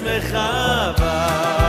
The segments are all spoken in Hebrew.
שמחה בה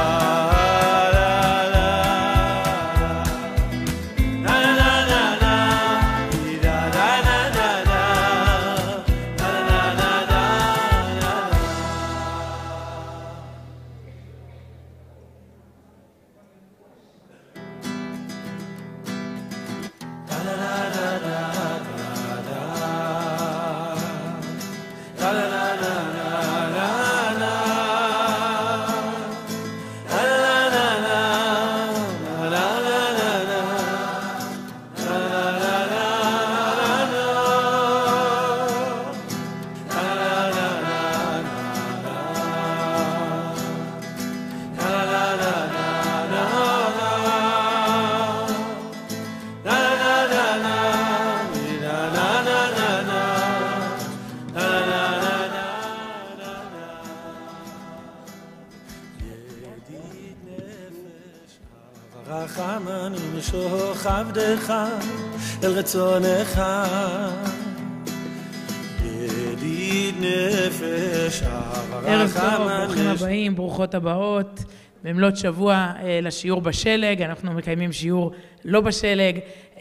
רחמנים משוך עבדך אל רצונך ידיד נפש ערב טוב, ברוכים הבאים, ברוכות הבאות במלאת שבוע לשיעור בשלג. אנחנו מקיימים שיעור לא בשלג.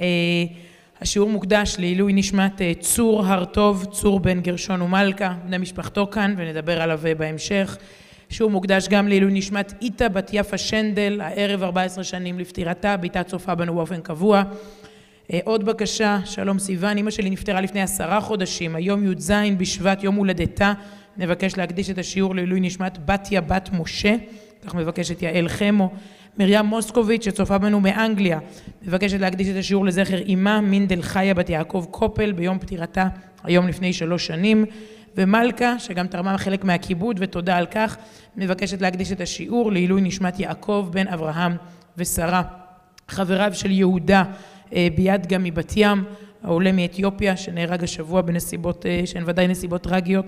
השיעור מוקדש לעילוי נשמת צור הרטוב, צור בן גרשון ומלכה, בני משפחתו כאן ונדבר עליו בהמשך. שהוא מוקדש גם לעילוי נשמת איתה בת יפה שנדל, הערב 14 שנים לפטירתה, ביתה צופה בנו באופן קבוע. עוד בקשה, שלום סיוון, אמא שלי נפטרה לפני 10 חודשים, היום י"ז בשבט יום הולדתה, נבקש להקדיש את השיעור לעילוי נשמת בתיה בת משה, כך מבקשת יעל חמו. מרים מוסקוביץ' שצופה בנו מאנגליה, מבקשת להקדיש את השיעור לזכר אימה מינדל חיה בת יעקב קופל ביום פטירתה, היום לפני 3 שנים. ומלכה, שגם תרמה חלק מהכיבוד ותודה על כך, מבקשת להקדיש את השיעור לעילוי נשמת יעקב בן אברהם ושרה. חבריו של יהודה ביד גם מבת ים, העולה מאתיופיה, שנהרג השבוע בנסיבות שהן ודאי נסיבות טרגיות,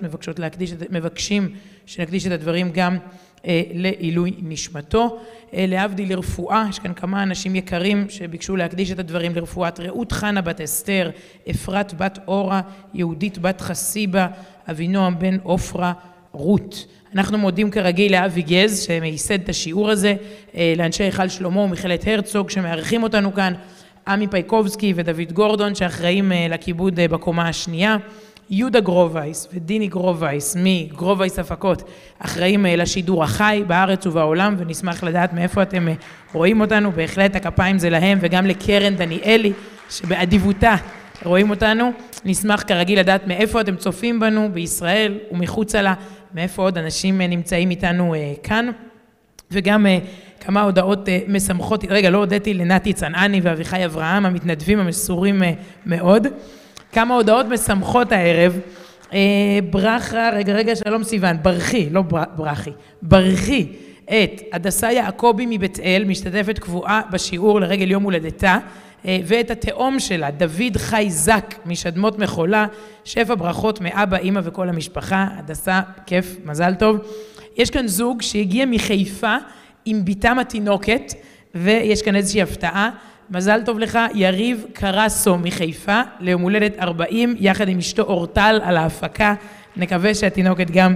מבקשים שנקדיש את הדברים גם לעילוי נשמתו. להבדיל לרפואה, יש כאן כמה אנשים יקרים שביקשו להקדיש את הדברים לרפואת רעות חנה בת אסתר, אפרת בת אורה, יהודית בת חסיבה, אבינועם בן אופרה, רות. אנחנו מודים כרגיל לאבי גז שמייסד את השיעור הזה, לאנשי היכל שלמה ומכללת הרצוג שמארחים אותנו כאן, עמי פייקובסקי ודוד גורדון שאחראים לכיבוד בקומה השנייה, יהודה גרובייס ודיני גרובייס מגרובייס הפקות אחראים לשידור החי בארץ ובעולם, ונשמח לדעת מאיפה אתם רואים אותנו. בהחלט הכפיים זה להם, וגם לקרן דניאלי שבאדיבותה רואים אותנו. נשמח כרגיל לדעת מאיפה אתם צופים בנו בישראל ומחוצה לה, מאיפה עוד אנשים נמצאים איתנו כאן. וגם כמה הודעות משמחות, רגע לא הודיתי לנתי צנעני ואביחי אברהם המתנדבים המסורים מאוד. כמה הודעות משמחות הערב. ברכה, רגע, שלום סיוון, ברכי, לא ברכי, ברכי את הדסה יעקובי מבית אל, משתתפת קבועה בשיעור לרגל יום הולדתה, ואת התאום שלה, דוד חי זק משדמות מחולה, שפע ברכות מאבא, אמא וכל המשפחה. הדסה, כיף, מזל טוב. יש כאן זוג שהגיע מחיפה עם ביתם התינוקת, ויש כאן איזושהי הפתעה. מזל טוב לך, יריב קרסו מחיפה, ליום הולדת 40, יחד עם אשתו אורטל על ההפקה. נקווה שהתינוקת גם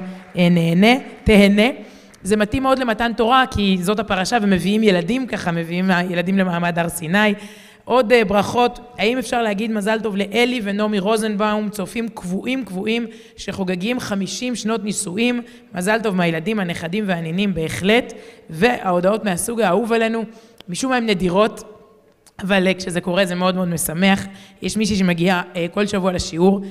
תהנה. זה מתאים מאוד למתן תורה, כי זאת הפרשה, ומביאים ילדים ככה, מביאים ילדים למעמד הר סיני. עוד ברכות, האם אפשר להגיד מזל טוב לאלי ונומי רוזנבאום, צופים קבועים שחוגגים 50 שנות נישואים, מזל טוב מהילדים, הנכדים והנינים בהחלט, וההודעות מהסוג האהוב עלינו, משום מה הם נדירות, אבל כשזה קורה זה מאוד מאוד משמח. יש מישהי שמגיעה כל שבוע לשיעור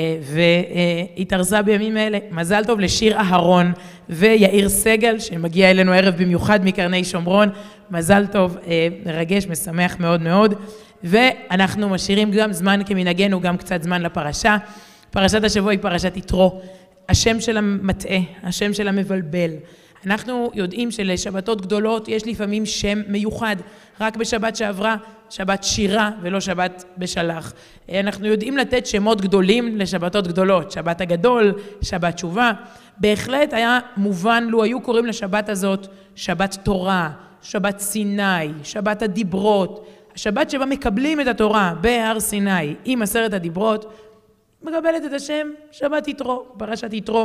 והתארזה בימים האלה. מזל טוב לשיר אהרון ויאיר סגל שמגיע אלינו ערב במיוחד מקרני שומרון. מזל טוב, מרגש, משמח מאוד מאוד. ואנחנו משאירים גם זמן כמנהגנו, גם קצת זמן לפרשה. פרשת השבוע היא פרשת יתרו. השם שלה מטעה, השם שלה מבלבל. אנחנו יודעים שלשבתות גדולות יש לפעמים שם מיוחד, רק בשבת שעברה, שבת שירה ולא שבת בשלח. אנחנו יודעים לתת שמות גדולים לשבתות גדולות, שבת הגדול, שבת תשובה. בהחלט היה מובן לו היו קוראים לשבת הזאת שבת תורה, שבת סיני, שבת הדיברות, השבת שבה מקבלים את התורה בהר סיני עם 10 הדיברות, מקבלת את השם שבת יתרו, פרשת יתרו.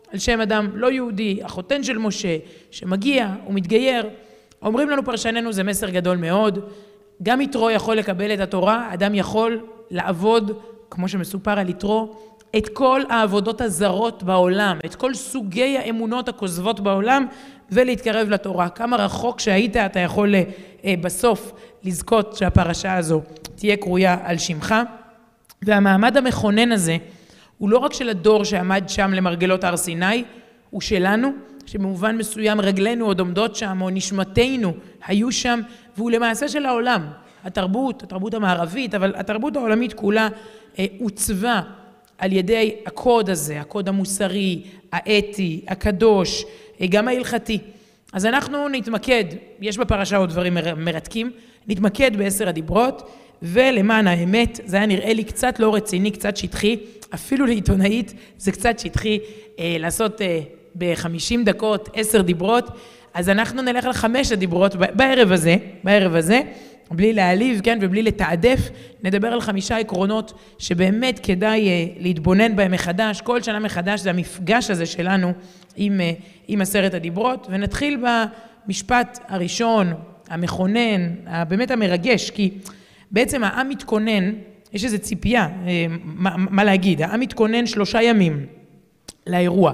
על שם אדם לא יהודי, החותן של משה, שמגיע ומתגייר. אומרים לנו פרשננו, זה מסר גדול מאוד. גם יתרו יכול לקבל את התורה, אדם יכול לעבוד, כמו שמסופר על יתרו, את כל העבודות הזרות בעולם, את כל סוגי האמונות הכוזבות בעולם, ולהתקרב לתורה. כמה רחוק שהיית, אתה יכול בסוף לזכות שהפרשה הזו תהיה קרויה על שמך. והמעמד המכונן הזה, הוא לא רק של הדור שעמד שם למרגלות הר סיני, הוא שלנו, שבמובן מסוים רגלינו עוד עומדות שם, או נשמתנו היו שם, והוא למעשה של העולם. התרבות המערבית, אבל התרבות העולמית כולה עוצבה על ידי הקוד הזה, הקוד המוסרי, האתי, הקדוש, גם ההלכתי. אז אנחנו נתמקד, יש בפרשה עוד דברים מרתקים, נתמקד ב10 הדיברות, ולמען האמת, זה היה נראה לי קצת לא רציני, קצת שטחי, אפילו לעיתונאית זה קצת שטחי לעשות ב50 דקות 10 דיברות, אז אנחנו נלך על 5 הדיברות בערב הזה, בלי להעליב, כן, ובלי לתעדף, נדבר על 5 עקרונות שבאמת כדאי להתבונן בהם מחדש, כל שנה מחדש, זה המפגש הזה שלנו עם 10 הדיברות, ונתחיל במשפט הראשון, המכונן, באמת המרגש, כי בעצם העם מתכונן, יש איזו ציפייה, מה להגיד, העם מתכונן 3 ימים לאירוע,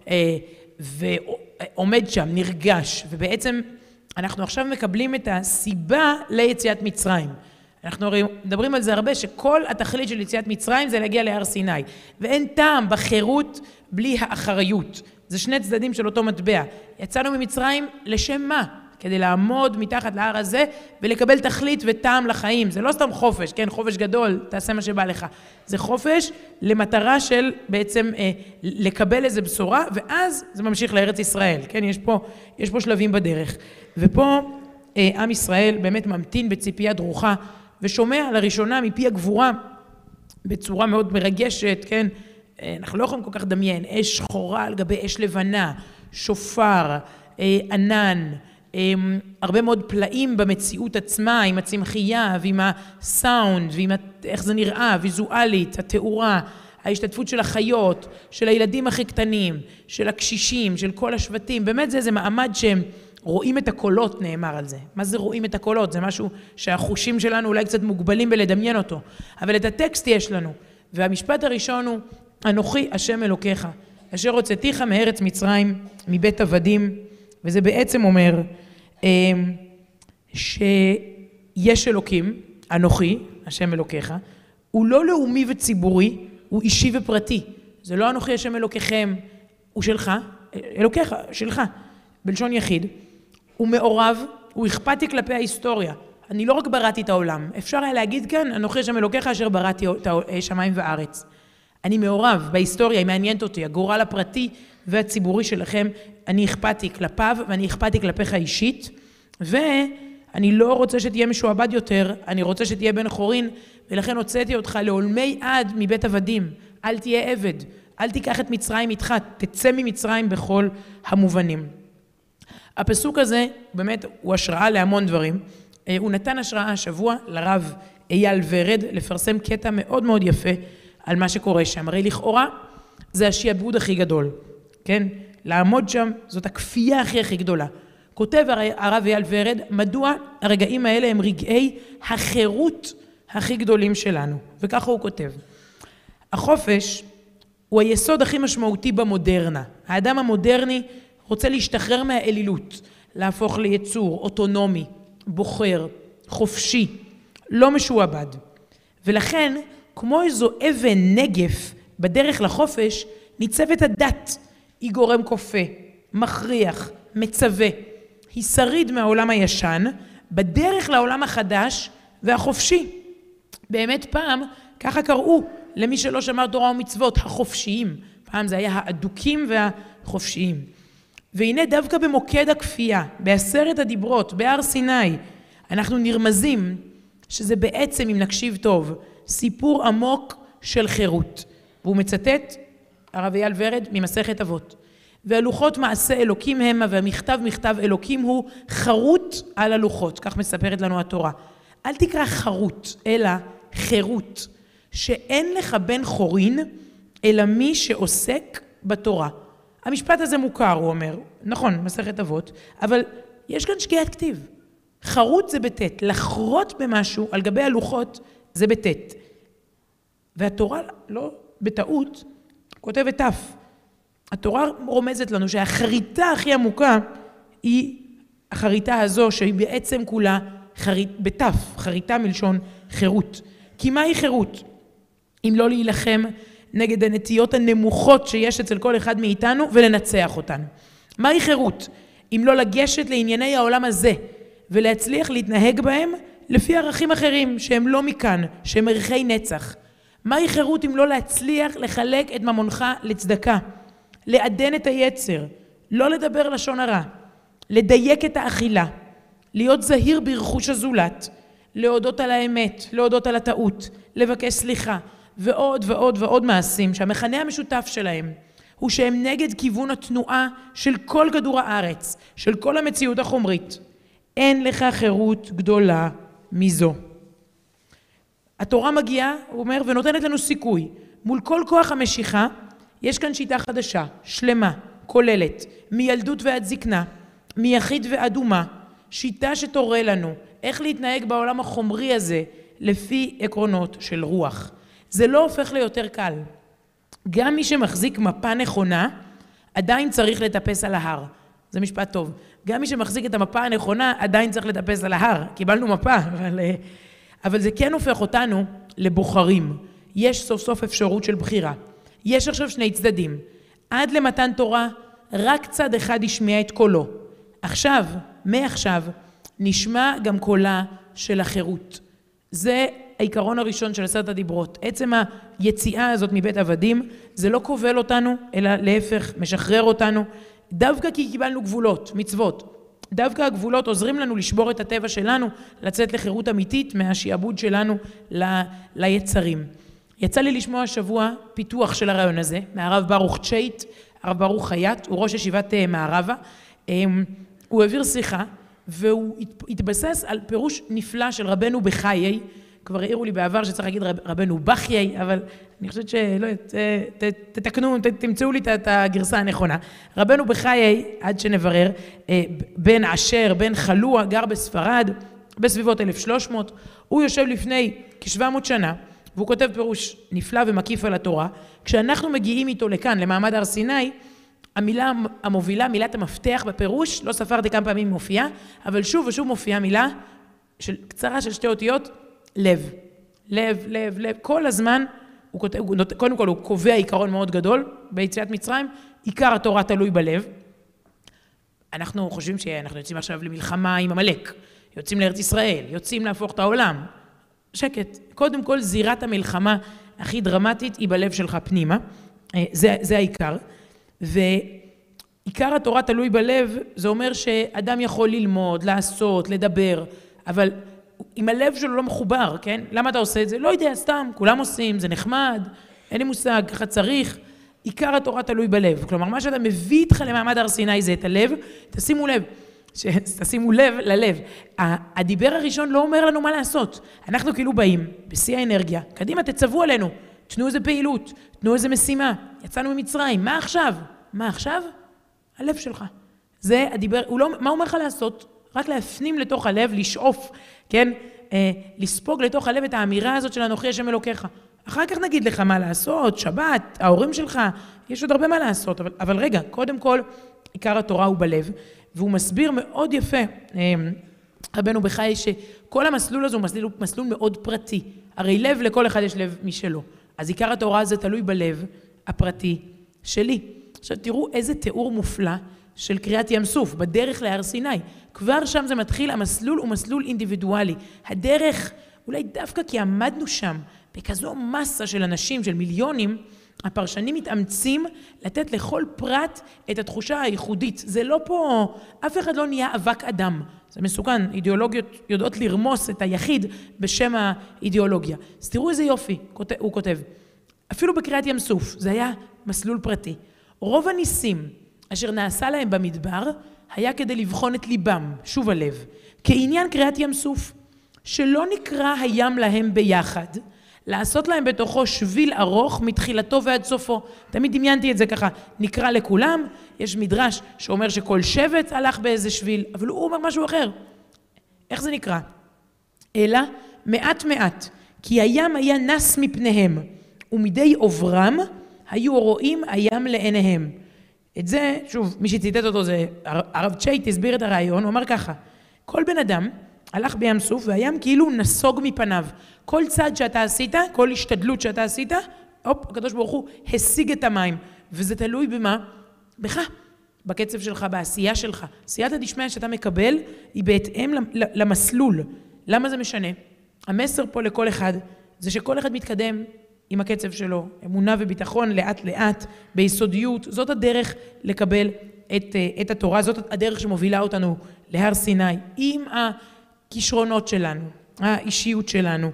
ועומד שם, נרגש, ובעצם אנחנו עכשיו מקבלים את הסיבה ליציאת מצרים. אנחנו מדברים על זה הרבה, שכל התכלית של יציאת מצרים זה להגיע להר סיני, ואין טעם בחירות בלי האחריות. זה 2 צדדים של אותו מטבע. יצאנו ממצרים לשם מה? כדי לעמוד מתחת להר הזה ולקבל תכלית וטעם לחיים. זה לא סתם חופש, כן, חופש גדול, תעשה מה שבא לך. זה חופש למטרה של בעצם לקבל איזו בשורה, ואז זה ממשיך לארץ ישראל, כן, יש פה שלבים בדרך. ופה עם ישראל באמת ממתין בציפייה דרוכה, ושומע לראשונה מפי הגבורה בצורה מאוד מרגשת, כן, אנחנו לא יכולים כל כך דמיין, אש שחורה על גבי אש לבנה, שופר, ענן, הרבה מאוד פלאים במציאות עצמה, עם הצמחייה ועם הסאונד ועם איך זה נראה, ויזואלית, התאורה, ההשתתפות של החיות, של הילדים הכי קטנים, של הקשישים, של כל השבטים, באמת זה מעמד שהם רואים את הקולות, נאמר על זה. מה זה רואים את הקולות? זה משהו שהחושים שלנו אולי קצת מוגבלים בלדמיין אותו, אבל את הטקסט יש לנו, והמשפט הראשון הוא, אנוכי השם אלוקיך, אשר הוצאתיך מארץ מצרים, מבית עבדים, וזה בעצם אומר שיש אלוקים, אנוכי, השם אלוקיך, הוא לא לאומי וציבורי, הוא אישי ופרטי. זה לא אנוכי השם אלוקיכם, הוא שלך, אלוקיך, שלך, בלשון יחיד. הוא מעורב, הוא אכפתי כלפי ההיסטוריה. אני לא רק בראתי את העולם, אפשר היה להגיד כאן, אנוכי השם אלוקיך אשר בראתי את השמיים וארץ. אני מעורב בהיסטוריה, היא מעניינת אותי, הגורל הפרטי והציבורי שלכם, אני אכפתי כלפיו ואני אכפתי כלפיך אישית, ואני לא רוצה שתהיה משועבד יותר, אני רוצה שתהיה בן חורין, ולכן הוצאתי אותך לעולמי עד מבית עבדים, אל תהיה עבד, אל תיקח את מצרים איתך, תצא ממצרים בכל המובנים. הפסוק הזה באמת הוא השראה להמון דברים, הוא נתן השראה השבוע לרב אייל ורד לפרסם קטע מאוד מאוד יפה על מה שקורה שם, הרי לכאורה זה השיעבוד הכי גדול, כן? לעמוד שם זאת הכפייה הכי גדולה. כותב הרב אייל ורד, מדוע הרגעים האלה הם רגעי החירות הכי גדולים שלנו, וככה הוא כותב. החופש הוא היסוד הכי משמעותי במודרנה. האדם המודרני רוצה להשתחרר מהאלילות, להפוך ליצור אוטונומי, בוחר, חופשי, לא משועבד. ולכן, כמו איזו אבן נגף בדרך לחופש, ניצבת הדת. היא גורם כופה, מכריח, מצווה. היא שריד מהעולם הישן, בדרך לעולם החדש והחופשי. באמת פעם, ככה קראו למי שלא שמר תורה ומצוות, החופשיים. פעם זה היה האדוקים והחופשיים. והנה דווקא במוקד הכפייה, ב10 הדיברות, בהר סיני, אנחנו נרמזים שזה בעצם, אם נקשיב טוב, סיפור עמוק של חירות. והוא מצטט, הרב אייל ורד, ממסכת אבות. והלוחות מעשה אלוקים המה, והמכתב מכתב אלוקים הוא חרות על הלוחות. כך מספרת לנו התורה. אל תקרא חרות, אלא חירות, שאין לך בן חורין, אלא מי שעוסק בתורה. המשפט הזה מוכר, הוא אומר, נכון, מסכת אבות, אבל יש כאן שגיאת כתיב. חרוט זה בטית, לחרוט במשהו על גבי הלוחות זה בטית. והתורה לא בטעות כותבת תף. התורה רומזת לנו שהחריטה הכי עמוקה היא החריטה הזו שהיא בעצם כולה בתף, חריטה מלשון חירות. כי מהי חירות? אם לא להילחם נגד הנטיות הנמוכות שיש אצל כל אחד מאיתנו ולנצח אותנו. מהי חירות? אם לא לגשת לענייני העולם הזה ולהצליח להתנהג בהם לפי ערכים אחרים שהם לא מכאן, שהם ערכי נצח. מהי חירות אם לא להצליח לחלק את ממונך לצדקה, לעדן את היצר, לא לדבר לשון הרע, לדייק את האכילה, להיות זהיר ברכוש הזולת, להודות על האמת, להודות על הטעות, לבקש סליחה, ועוד ועוד ועוד מעשים שהמכנה המשותף שלהם הוא שהם נגד כיוון התנועה של כל כדור הארץ, של כל המציאות החומרית. אין לך חירות גדולה מזו. התורה מגיעה, הוא אומר, ונותנת לנו סיכוי. מול כל כוח המשיכה, יש כאן שיטה חדשה, שלמה, כוללת, מילדות ועד זקנה, מיחיד ועד אומה, שיטה שתורה לנו איך להתנהג בעולם החומרי הזה לפי עקרונות של רוח. זה לא הופך ליותר קל. גם מי שמחזיק מפה נכונה, עדיין צריך לטפס על ההר. זה משפט טוב. גם מי שמחזיק את המפה הנכונה, עדיין צריך לטפס על ההר. קיבלנו מפה, אבל זה כן הופך אותנו לבוחרים. יש סוף סוף אפשרות של בחירה. יש עכשיו שני צדדים. עד למתן תורה, רק צד אחד ישמיע את קולו. עכשיו, מעכשיו, נשמע גם קולה של החירות. זה העיקרון הראשון של 10 הדיברות. עצם היציאה הזאת מבית עבדים, זה לא כובל אותנו, אלא להפך, משחרר אותנו, דווקא כי קיבלנו גבולות, מצוות. דווקא הגבולות עוזרים לנו לשבור את הטבע שלנו, לצאת לחירות אמיתית מהשיעבוד שלנו ליצרים. יצא לי לשמוע השבוע פיתוח של הרעיון הזה, מהרב ברוך צ'ייט, הרב ברוך חייט, הוא ראש ישיבת מערבה. הוא העביר שיחה, והוא התבסס על פירוש נפלא של רבנו בחיי, כבר העירו לי בעבר שצריך להגיד רבנו בחיי, אבל אני חושבת שלא, תתקנו, תמצאו לי את הגרסה הנכונה. רבנו בחיי, עד שנברר, בן אשר, בן חלוע, גר בספרד, בסביבות 1300, הוא יושב לפני כ-700 שנה, והוא כותב פירוש נפלא ומקיף על התורה. כשאנחנו מגיעים איתו לכאן, למעמד הר סיני, המילה המובילה, מילת המפתח בפירוש, לא ספרתי כמה פעמים מופיעה, אבל שוב ושוב מופיעה מילה קצרה של 2 אותיות, לב. לב, לב, לב. כל הזמן, קודם כל הוא קובע עיקרון מאוד גדול ביציאת מצרים, עיקר התורה תלוי בלב. אנחנו חושבים שאנחנו יוצאים עכשיו למלחמה עם עמלק, יוצאים לארץ ישראל, יוצאים להפוך את העולם. שקט. קודם כל, זירת המלחמה הכי דרמטית היא בלב שלך פנימה. זה העיקר. ועיקר התורה תלוי בלב, זה אומר שאדם יכול ללמוד, לעשות, לדבר, אבל אם הלב שלו לא מחובר, כן? למה אתה עושה את זה? לא יודע, סתם, כולם עושים, זה נחמד, אין לי מושג, ככה צריך. עיקר התורה תלוי בלב. כלומר, מה שאתה מביא איתך למעמד הר סיני זה את הלב, תשימו לב ללב. הדיבר הראשון לא אומר לנו מה לעשות. אנחנו כאילו באים, בשיא האנרגיה, קדימה תצוו עלינו, תנו איזה פעילות, תנו איזה משימה, יצאנו ממצרים, מה עכשיו? מה עכשיו? הלב שלך. זה הדיבר, מה הוא אומר לך לעשות? רק להפנים לתוך הלב, לשאוף, כן? לספוג לתוך הלב את האמירה הזאת של אנוכי השם אלוקיך. אחר כך נגיד לך מה לעשות, שבת, ההורים שלך, יש עוד הרבה מה לעשות, אבל רגע, קודם כל, עיקר התורה הוא בלב, והוא מסביר מאוד יפה, רבנו בחיי, שכל המסלול הזה הוא מסלול מאוד פרטי. הרי לב, לכל אחד יש לב משלו. אז עיקר התורה הזה תלוי בלב הפרטי שלי. עכשיו תראו איזה תיאור מופלא של קריאת ים סוף, בדרך להר סיני. כבר שם זה מתחיל, המסלול הוא מסלול אינדיבידואלי. הדרך, אולי דווקא כי עמדנו שם, בכזו מסה של אנשים, של מיליונים, הפרשנים מתאמצים לתת לכל פרט את התחושה הייחודית. זה לא פה, אף אחד לא נהיה אבק אדם. זה מסוכן, אידיאולוגיות יודעות לרמוס את היחיד בשם האידיאולוגיה. אז תראו איזה יופי, הוא כותב. אפילו בקריאת ים סוף, זה היה מסלול פרטי. רוב הניסים אשר נעשה להם במדבר, היה כדי לבחון את ליבם, שוב הלב, כעניין קריאת ים סוף, שלא נקרא הים להם ביחד, לעשות להם בתוכו שביל ארוך מתחילתו ועד סופו. תמיד דמיינתי את זה ככה, נקרא לכולם, יש מדרש שאומר שכל שבט הלך באיזה שביל, אבל הוא אומר משהו אחר. איך זה נקרא? אלא מעט מעט, כי הים היה נס מפניהם, ומדי עוברם היו רואים הים לעיניהם. את זה, שוב, מי שציטט אותו זה הרב צ'ייט, הסביר את הרעיון, הוא אמר ככה, כל בן אדם הלך בים סוף והים כאילו נסוג מפניו. כל צעד שאתה עשית, כל השתדלות שאתה עשית, הקדוש ברוך הוא השיג את המים. וזה תלוי במה? בך, בקצב שלך, בעשייה שלך. סייעתא דשמיא שאתה מקבל היא בהתאם למסלול. למה זה משנה? המסר פה לכל אחד זה שכל אחד מתקדם עם הקצב שלו, אמונה וביטחון לאט לאט, ביסודיות. זאת הדרך לקבל את התורה, זאת הדרך שמובילה אותנו להר סיני, עם הכישרונות שלנו, האישיות שלנו,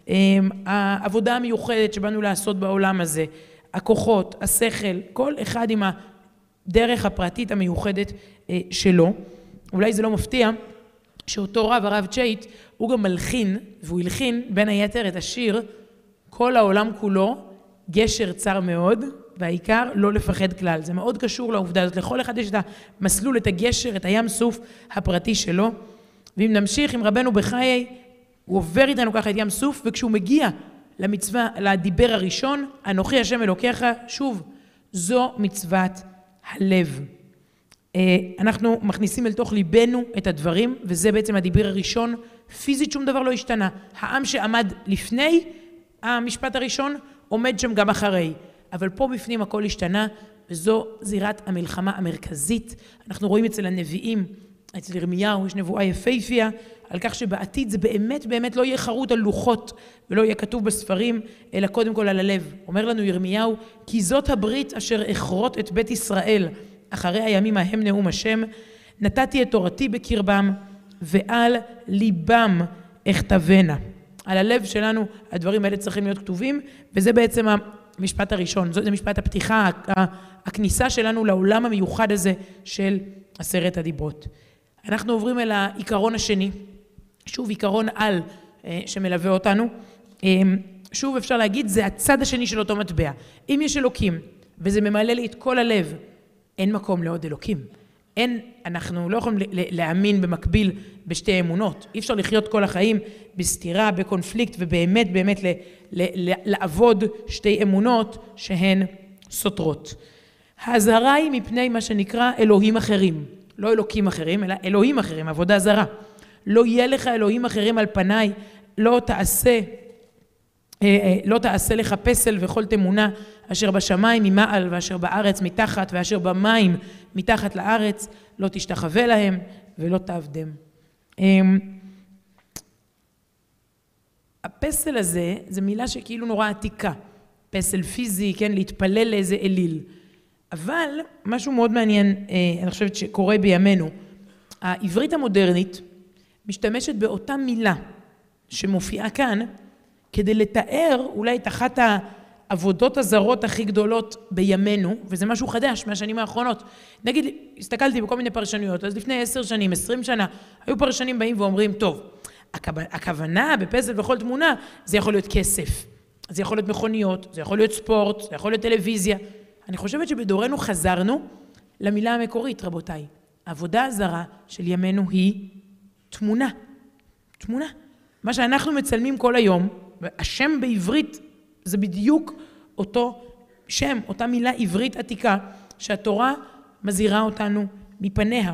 העבודה המיוחדת שבאנו לעשות בעולם הזה, הכוחות, השכל, כל אחד עם הדרך הפרטית המיוחדת שלו. אולי זה לא מפתיע שאותו רב, הרב צ'ייט, הוא גם מלחין, והוא הלחין בין היתר את השיר כל העולם כולו, גשר צר מאוד, והעיקר לא לפחד כלל. זה מאוד קשור לעובדה הזאת. לכל אחד יש את המסלול, את הגשר, את הים סוף הפרטי שלו. ואם נמשיך עם רבנו בחיי, הוא עובר איתנו ככה את ים סוף, וכשהוא מגיע למצווה, לדיבר הראשון, אנוכי השם אלוקיך, שוב, זו מצוות הלב. אנחנו מכניסים אל תוך ליבנו את הדברים, וזה בעצם הדיבר הראשון. פיזית שום דבר לא השתנה. העם שעמד לפני המשפט הראשון, עומד שם גם אחרי. אבל פה בפנים הכל השתנה, וזו זירת המלחמה המרכזית. אנחנו רואים אצל הנביאים, אצל ירמיהו, יש נבואה יפהפייה, על כך שבעתיד זה באמת באמת לא יהיה חרוט על לוחות, ולא יהיה כתוב בספרים, אלא קודם כל על הלב. אומר לנו ירמיהו, כי זאת הברית אשר אכרות את בית ישראל, אחרי הימים ההם נאום השם, נתתי את תורתי בקרבם, ועל ליבם אכתבנה. על הלב שלנו הדברים האלה צריכים להיות כתובים, וזה בעצם המשפט הראשון, זה משפט הפתיחה, הכניסה שלנו לעולם המיוחד הזה של 10 הדיברות. אנחנו עוברים אל העיקרון השני, שוב עיקרון על שמלווה אותנו, שוב אפשר להגיד זה הצד השני של אותו מטבע. אם יש אלוקים וזה ממלא לי את כל הלב, אין מקום לעוד אלוקים. אנחנו לא יכולים להאמין במקביל בשתי אמונות. אי אפשר לחיות כל החיים בסתירה, בקונפליקט, ובאמת באמת לעבוד שתי אמונות שהן סותרות. ההזהרה היא מפני מה שנקרא אלוהים אחרים. לא אלוקים אחרים, אלא אלוהים אחרים, עבודה זרה. לא יהיה לך אלוהים אחרים על פניי, לא תעשה לך פסל וכל תמונה, אשר בשמיים ממעל ואשר בארץ מתחת ואשר במים מתחת לארץ, לא תשתחווה להם ולא תעבדם. הפסל הזה, זו מילה שכאילו נורא עתיקה. פסל פיזי, כן, להתפלל לאיזה אליל. אבל משהו מאוד מעניין, אני חושבת שקורה בימינו, העברית המודרנית משתמשת באותה מילה שמופיעה כאן, כדי לתאר אולי את אחת העבודות הזרות הכי גדולות בימינו, וזה משהו חדש מהשנים האחרונות. נגיד, הסתכלתי בכל מיני פרשנויות, אז לפני 10 שנים, 20 שנה, היו פרשנים באים ואומרים, טוב, הכוונה בפסל וכל תמונה, זה יכול להיות כסף, זה יכול להיות מכוניות, זה יכול להיות ספורט, זה יכול להיות טלוויזיה. אני חושבת שבדורנו חזרנו למילה המקורית, רבותיי. העבודה הזרה של ימינו היא תמונה. תמונה. מה שאנחנו מצלמים כל היום, השם בעברית זה בדיוק אותו שם, אותה מילה עברית עתיקה, שהתורה מזהירה אותנו מפניה.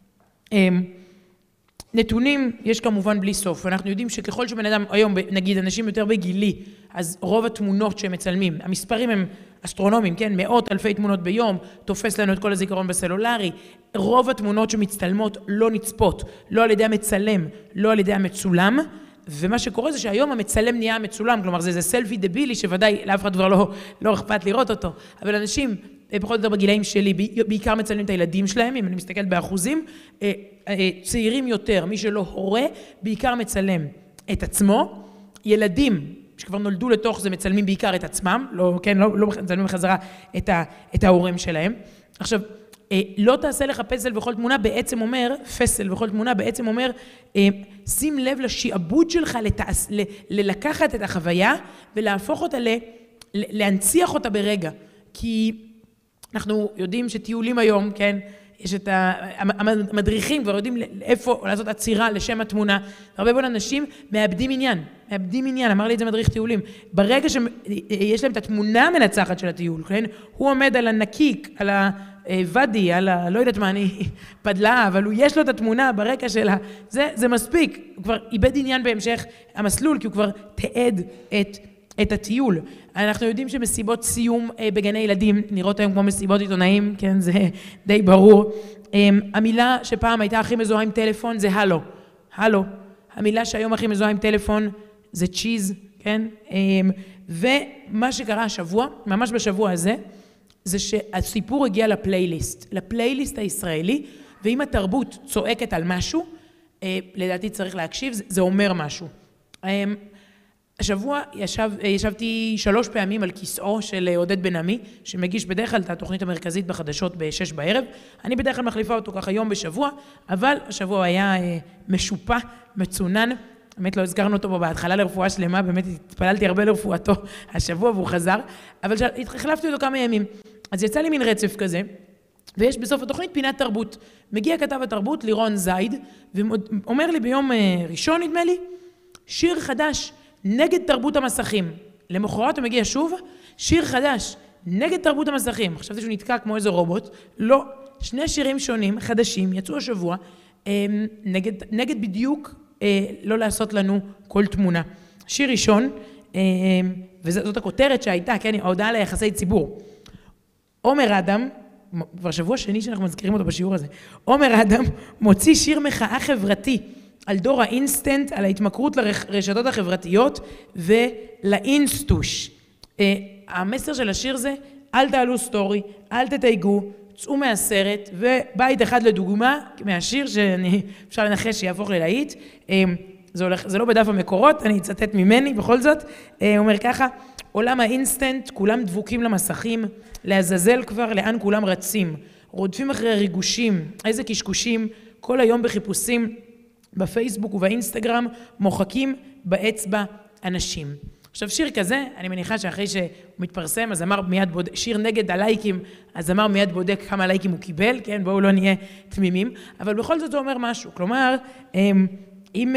נתונים יש כמובן בלי סוף, ואנחנו יודעים שככל שבן אדם, היום נגיד אנשים יותר בגילי, אז רוב התמונות שהם מצלמים, המספרים הם אסטרונומיים, כן? 100,000 תמונות ביום, תופס לנו את כל הזיכרון בסלולרי, רוב התמונות שמצטלמות לא נצפות, לא על ידי המצלם, לא על ידי המצולם, ומה שקורה זה שהיום המצלם נהיה המצולם, כלומר זה סלפי דבילי שוודאי לאף אחד כבר לא אכפת לראות אותו, אבל אנשים, פחות או יותר בגילאים שלי, בעיקר מצלמים את הילדים שלהם, אם אני מסתכלת באחוזים, צעירים יותר, מי שלא הורה, בעיקר מצלם את עצמו, ילדים שכבר נולדו לתוך זה מצלמים בעיקר את עצמם, לא מצלמים בחזרה את ההורים שלהם. עכשיו, לא תעשה לך פסל וכל תמונה בעצם אומר, פסל וכל תמונה בעצם אומר, שים לב לשיעבוד שלך, ללקחת את החוויה ולהפוך אותה, להנציח אותה ברגע. כי אנחנו יודעים שטיולים היום, כן, יש את המדריכים כבר יודעים איפה לעשות עצירה לשם התמונה. הרבה מאוד אנשים מאבדים עניין, אמר לי את זה מדריך טיולים. ברגע שיש להם את התמונה המנצחת של הטיול, כן? הוא עומד על הנקיק, על הוודי, על לא יודעת מה, אני פדלה, אבל יש לו את התמונה ברקע שלה. זה מספיק. הוא כבר איבד עניין בהמשך המסלול, כי הוא כבר תעד את הטיול. אנחנו יודעים שמסיבות סיום בגני ילדים נראות היום כמו מסיבות עיתונאים, כן, זה די ברור. המילה שפעם הייתה הכי מזוהה עם טלפון זה הלו. הלו. המילה שהיום הכי מזוהה עם טלפון זה צ'יז, כן? ומה שקרה השבוע, ממש בשבוע הזה, זה שהסיפור הגיע לפלייליסט הישראלי, ואם התרבות צועקת על משהו, לדעתי צריך להקשיב, זה אומר משהו. השבוע ישבתי 3 פעמים על כיסאו של עודד בן עמי, שמגיש בדרך כלל את התוכנית המרכזית בחדשות ב-6 בערב. אני בדרך כלל מחליפה אותו ככה יום בשבוע, אבל השבוע היה משופע, מצונן. באמת לא הזכרנו אותו בו בהתחלה לרפואה שלמה, באמת התפללתי הרבה לרפואתו השבוע והוא חזר, אבל החלפתי אותו כמה ימים. אז יצא לי מין רצף כזה, ויש בסוף התוכנית פינת תרבות. מגיע כתב התרבות לירון זייד, ואומר לי ביום ראשון נדמה לי, שיר חדש, נגד תרבות המסכים. למחרת הוא מגיע שוב, שיר חדש, נגד תרבות המסכים. חשבתי שהוא נתקע כמו איזה רובוט. לא, 2 שירים שונים, חדשים, יצאו השבוע, נגד בדיוק לא לעשות לנו כל תמונה. שיר ראשון, וזאת הכותרת שהייתה, כן, ההודעה ליחסי ציבור. עומר אדם, כבר שבוע שני שאנחנו מזכירים אותו בשיעור הזה, עומר אדם מוציא שיר מחאה חברתי, על דור האינסטנט, על ההתמכרות לרשתות החברתיות ולאינסטוש. המסר של השיר זה, אל תעלו סטורי, אל תתייגו, צאו מהסרט, ובית אחד לדוגמה, מהשיר שאפשר לנחש שיהפוך ללהיט, זה לא בדף המקורות, אני אצטט ממני בכל זאת, הוא אומר ככה, עולם האינסטנט, כולם דבוקים למסכים, לעזאזל כבר לאן כולם רצים, רודפים אחרי ריגושים, איזה קשקושים, כל היום בחיפושים, בפייסבוק ובאינסטגרם, מוחקים באצבע אנשים. עכשיו שיר כזה, אני מניחה שאחרי שהוא מתפרסם, אז אמר מיד בודק, שיר נגד הלייקים, אז אמר מיד בודק כמה לייקים הוא קיבל, כן, בואו לא נהיה תמימים, אבל בכל זאת הוא אומר משהו, כלומר, אם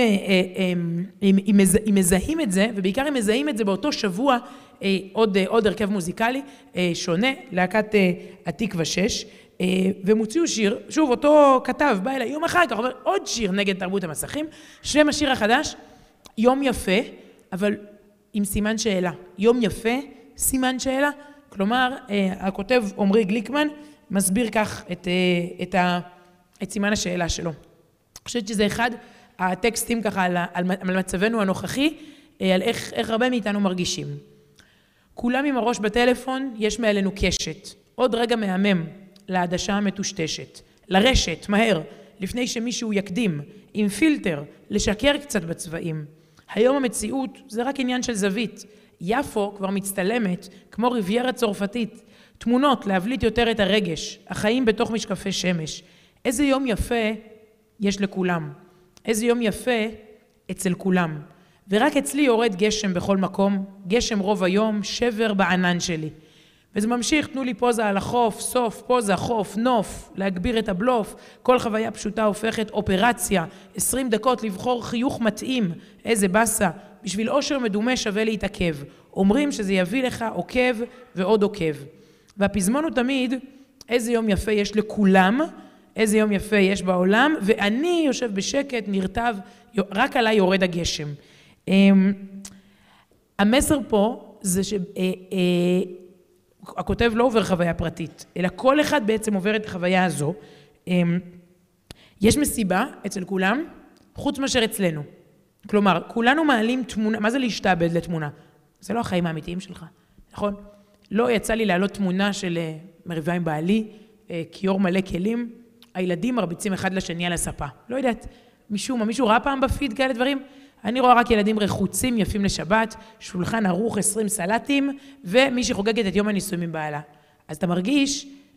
מזהים את זה, ובעיקר אם מזהים את זה באותו שבוע, עוד הרכב מוזיקלי שונה, להקת התקווה 6, והם הוציאו שיר, שוב אותו כתב, בא אליי יום אחר כך, אומר עוד שיר נגד תרבות המסכים, שם השיר החדש, יום יפה, אבל עם סימן שאלה, יום יפה, סימן שאלה, כלומר, הכותב עומרי גליקמן, מסביר כך את סימן השאלה שלו. אני חושבת שזה אחד הטקסטים ככה על מצבנו הנוכחי, על איך הרבה מאיתנו מרגישים. כולם עם הראש בטלפון, יש מעלינו קשת, עוד רגע מהמם, לעדשה המטושטשת, לרשת, מהר, לפני שמישהו יקדים, עם פילטר, לשקר קצת בצבעים. היום המציאות זה רק עניין של זווית. יפו כבר מצטלמת כמו ריביירה צרפתית. תמונות להבליט יותר את הרגש, החיים בתוך משקפי שמש. איזה יום יפה יש לכולם. איזה יום יפה אצל כולם. ורק אצלי יורד גשם בכל מקום, גשם רוב היום, שבר בענן שלי. וזה ממשיך, תנו לי פוזה על החוף, סוף, פוזה, חוף, נוף, להגביר את הבלוף, כל חוויה פשוטה הופכת אופרציה, 20 דקות לבחור חיוך מתאים, איזה בסה, בשביל אושר מדומה שווה להתעכב, אומרים שזה יביא לך עוקב ועוד עוקב. והפזמון הוא תמיד, איזה יום יפה יש לכולם, איזה יום יפה יש בעולם, ואני יושב בשקט, נרטב, רק עליי יורד הגשם. המסר פה זה הכותב לא עובר חוויה פרטית, אלא כל אחד בעצם עובר את החוויה הזו. יש מסיבה אצל כולם, חוץ מאשר אצלנו. כלומר, כולנו מעלים תמונה, מה זה להשתעבד לתמונה? זה לא החיים האמיתיים שלך, נכון? לא יצא לי להעלות תמונה של מריבה עם בעלי, כיור מלא כלים, הילדים מרביצים אחד לשני על הספה. לא יודעת, מישהו ראה פעם בפיד כאלה דברים? אני רואה רק ילדים רחוצים, יפים לשבת, שולחן ערוך 20 סלטים, ומי שחוגגת את יום הנישואים עם בעלה. אז אתה מרגיש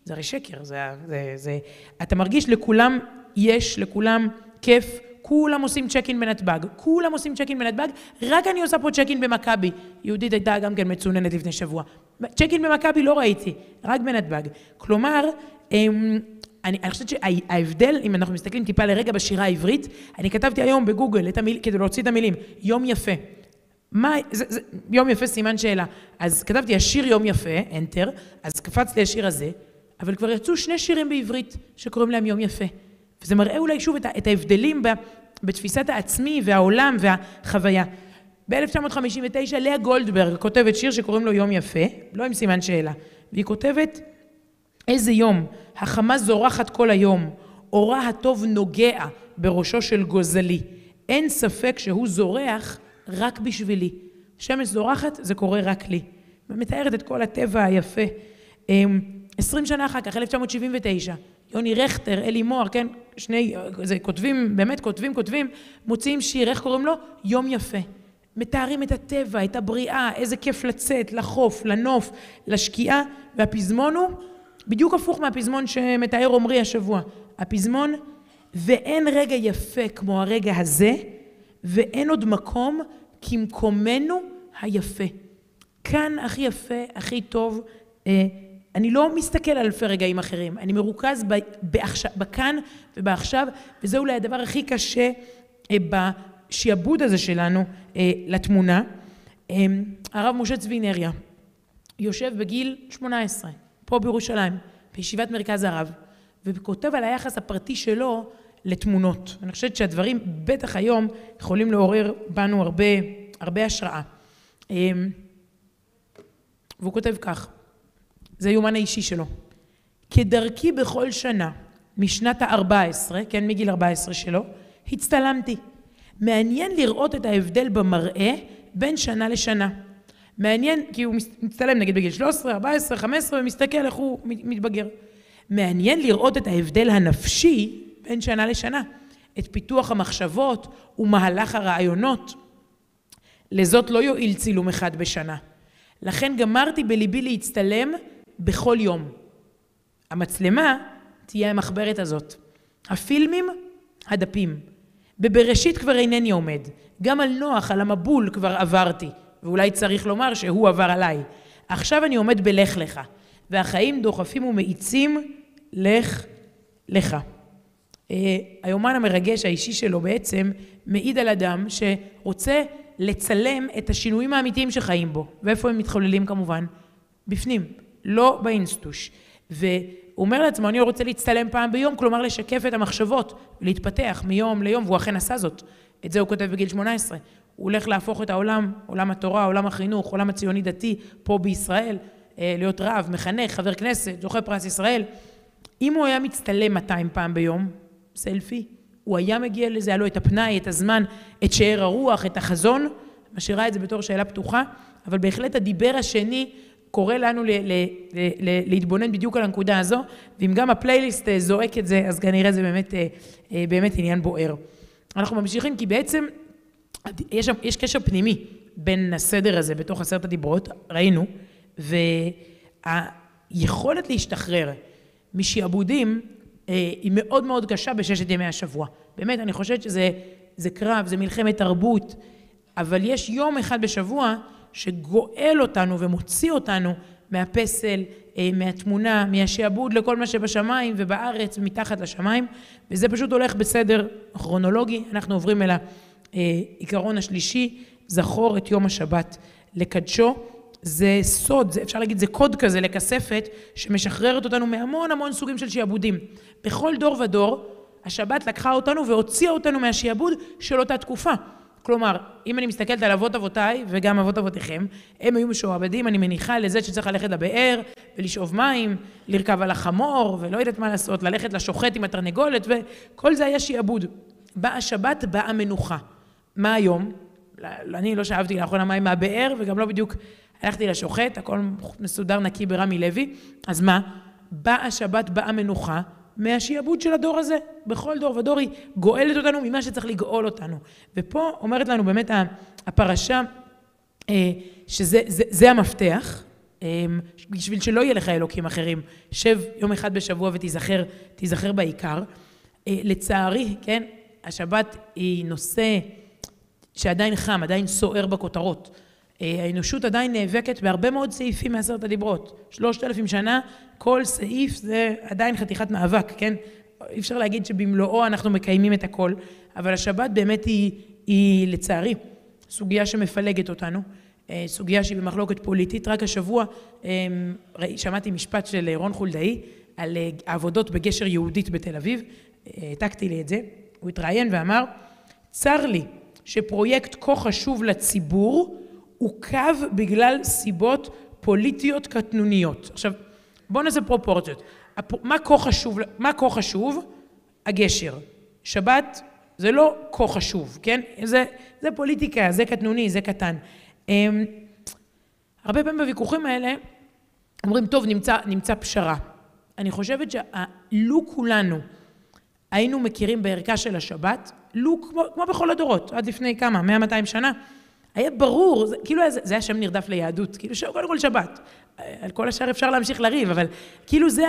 זה הרי שקר, אתה מרגיש לכולם יש, לכולם כיף, כולם עושים צ'קין בנתב"ג, רק אני עושה פה צ'קין במכבי. יהודית הייתה גם כן מצוננת לפני שבוע. צ'קין במכבי לא ראיתי, רק בנתב"ג. כלומר, אני חושבת שההבדל, אם אנחנו מסתכלים טיפה לרגע בשירה העברית, אני כתבתי היום בגוגל כדי להוציא את המילים, יום יפה. יום יפה סימן שאלה. אז כתבתי השיר יום יפה, Enter, אז קפץ לי השיר הזה, אבל כבר יצאו 2 שירים בעברית שקוראים להם יום יפה. וזה מראה אולי שוב את ההבדלים בתפיסת העצמי והעולם והחוויה. ב-1959 לאה גולדברג כותבת שיר שקוראים לו יום יפה, לא עם סימן שאלה, והיא כותבת, איזה יום, החמה זורחת כל היום, אורה הטוב נוגע בראשו של גוזלי, אין ספק שהוא זורח רק בשבילי. שמש זורחת, זה קורה רק לי. ומתארת את כל הטבע היפה. 20 שנה אחר כך, 1979, יוני רכטר, אלי מוהר, כן, כותבים, באמת כותבים, מוציאים שיר, איך קוראים לו? יום יפה. מתארים את הטבע, את הבריאה, איזה כיף לצאת, לחוף, לנוף, לשקיעה, והפזמון הוא בדיוק הפוך מהפזמון שמתאר עומרי השבוע. הפזמון, ואין רגע יפה כמו הרגע הזה, ואין עוד מקום כמקומנו היפה. כאן הכי יפה, הכי טוב, אני לא מסתכל על אלפי רגעים אחרים, אני מרוכז בכאן ובעכשיו, וזה אולי הדבר הכי קשה בשיעבוד הזה שלנו לתמונה. הרב משה צבי נריה יושב בגיל 18, פה בירושלים, בישיבת מרכז הרב, וכותב על היחס הפרטי שלו לתמונות. אני חושבת שהדברים בטח היום יכולים לעורר בנו הרבה השראה. והוא כותב כך, זה יומן האישי שלו. כדרכי בכל שנה, משנת ה-14, כן, מגיל 14 שלו, הצטלמתי. מעניין לראות את ההבדל במראה בין שנה לשנה. מעניין, כי הוא מצטלם נגיד בגיל 13, 14, 15, ומסתכל איך הוא מתבגר. מעניין לראות את ההבדל הנפשי בין שנה לשנה. את פיתוח המחשבות ומהלך הרעיונות. לזאת לא יועיל צילום אחד בשנה. לכן גמרתי בליבי להצטלם בכל יום. המצלמה תהיה המחברת הזאת. הפילמים, הדפים. בבראשית כבר אינני עומד. גם על נוח, על המבול כבר עברתי. ואולי צריך לומר שהוא עבר עליי. עכשיו אני עומד בלך לך. והחיים דוחפים ומאיצים לך לך. היומן המרגש האישי שלו בעצם מעיד על אדם שרוצה לצלם את השינויים האמיתיים שחיים בו. ואיפה הם מתחוללים כמובן? בפנים, לא באינסטוש. והוא אומר לעצמו, אני רוצה להצטלם פעם ביום, כלומר לשקף את המחשבות, ולהתפתח מיום ליום, והוא אכן עשה זאת. את זה הוא כותב בגיל 18. הוא הולך להפוך את העולם, עולם התורה, עולם החינוך, עולם הציוני דתי, פה בישראל, להיות רב, מחנך, חבר כנסת, זוכה פרס ישראל. אם הוא היה מצטלם 200 פעם ביום, סלפי, הוא היה מגיע לזה, היה לו את הפנאי, את הזמן, את שאר הרוח, את החזון, משאירה את זה בתור שאלה פתוחה, אבל בהחלט הדיבר השני קורא לנו להתבונן בדיוק על הנקודה הזו, ואם גם הפלייליסט זועק את זה, אז כנראה זה באמת עניין בוער. אנחנו ממשיכים כי בעצם יש קשר פנימי בין הסדר הזה בתוך 10 הדיברות, ראינו, והיכולת להשתחרר משעבודים היא מאוד מאוד קשה בששת ימי השבוע. באמת, אני חושבת שזה קרב, זה מלחמת תרבות, אבל יש יום אחד בשבוע שגואל אותנו ומוציא אותנו מהפסל, מהתמונה, מהשעבוד לכל מה שבשמיים ובארץ ומתחת לשמיים, וזה פשוט הולך בסדר כרונולוגי. אנחנו עוברים אל העיקרון השלישי, זכור את יום השבת לקדשו. זה סוד, אפשר להגיד, זה קוד כזה לכספת שמשחררת אותנו מהמון המון סוגים של שעבודים. בכל דור ודור, השבת לקחה אותנו והוציאה אותנו מהשעבוד של אותה תקופה. כלומר, אם אני מסתכלת על אבות אבותיי וגם אבות אבותיכם, הם היו משועבדים, אני מניחה לזה שצריך ללכת לבאר ולשאוב מים, לרכב על החמור ולא יודעת מה לעשות, ללכת לשוחט עם התרנגולת, וכל זה היה שעבוד. באה שבת, באה מנוחה. מה היום? אני לא שאבתי לאחרונה מים מהבאר וגם לא בדיוק הלכתי לשוחט, הכל מסודר נקי ברמי לוי, אז מה? באה שבת, באה מנוחה, מהשעבוד של הדור הזה. בכל דור ודור היא גואלת אותנו ממה שצריך לגאול אותנו. ופה אומרת לנו באמת הפרשה שזה המפתח, בשביל שלא יהיה לך אלוקים אחרים. שב יום אחד בשבוע ותיזכר בעיקר. לצערי, כן, השבת היא נושא שעדיין חם, עדיין סוער בכותרות. האנושות עדיין נאבקת בהרבה מאוד סעיפים מעשרת הדיברות. 3,000 שנה, כל סעיף זה עדיין חתיכת מאבק, כן? אי אפשר להגיד שבמלואו אנחנו מקיימים את הכל, אבל השבת באמת היא לצערי סוגיה שמפלגת אותנו, סוגיה שהיא במחלוקת פוליטית. רק השבוע שמעתי משפט של רון חולדאי על העבודות בגשר יהודית בתל אביב, העתקתי לי את זה, הוא התראיין ואמר, צר לי שפרויקט כה חשוב לציבור עוכב בגלל סיבות פוליטיות קטנוניות. עכשיו, בואו נעשה פרופורציות. מה כה חשוב? הגשר. שבת זה לא כה חשוב, כן? זה פוליטיקה, זה קטנוני, זה קטן. הרבה פעמים בוויכוחים האלה אומרים, טוב, נמצא פשרה. אני חושבת שלו כולנו היינו מכירים בערכה של השבת, לו כמו בכל הדורות, עד לפני כמה, 100-200 שנה, היה ברור, כאילו זה היה שם נרדף ליהדות, כאילו קודם כל שבת. על כל השאר אפשר להמשיך לריב, אבל כאילו זה